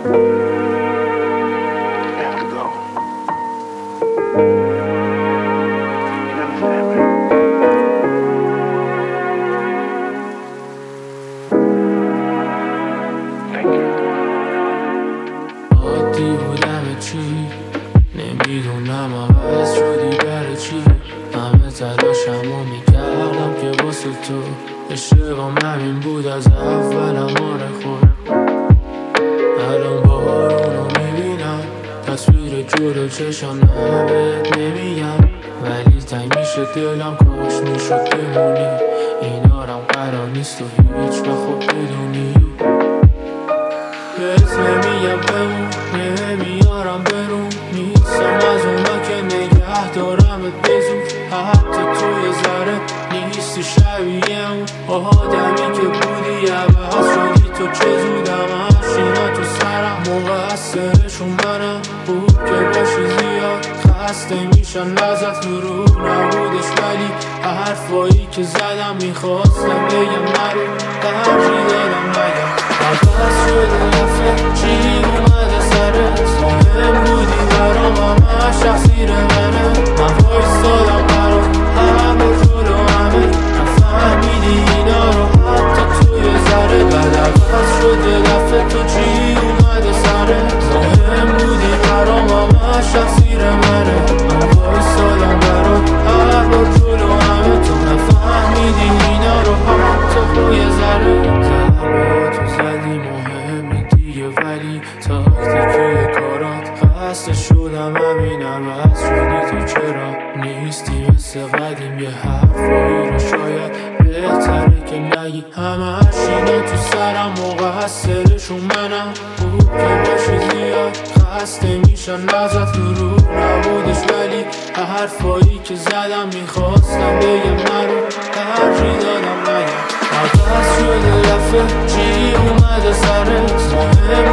عادی بودم چی نمیدونم عوض شدی برای چی همه تلاشمو میکردم که واسه تو عشقم همین بود از اولم آره خود الان بارونو میبینم تصویر جلو چشم نه بهت نمیگم ولی تنگ میشه دلم کاش میشد بمونی اینارم قرار نیست و هیچ وقت بدونی بهت نمیگم بمون نمیارم برون نیستم از اونا که نگه دارمت بزون حتی تو یه ذره نیستی شبیه اون آدمی که بودی عوض شدی تو چه زودم افشینا تو سرم مقصرشون منم بود که باشی زیاد خسته میشن ازت دروغ نبودش ولی حرفایی که زدم میخواستم بگم نرو ترجیح دادم نگم عوض شده رفته چی اومده سرت مهم بودی برام همه تقصیر منه من وایستادم برات همه جلو همه نفهمیدی اینا رو حتی تو یه ذره بعد عوض شده رفته تو چی اومده سرت مهم بودی برام همه تقصیر منه من وایستادم برات همه جلو همه تو نفهمیدی اینا رو حتی تو یه ذره ضرباتو زدی مهمی دیگه ولی تاکتیکی کارات خسته شدم همین عوض شدی تو چرا نیستی مثل قدیم یه حرفایی رو شاید بهتره که نگی همش اینا تو سرم مقصرشون منم بود که باشی زیاد خسته میشن ازت دروغ نبودش ولی حرفایی که زدم میخواستم بگم نرو ترجیح دادم نگم عوض شده رفته چی اومده سرت مهم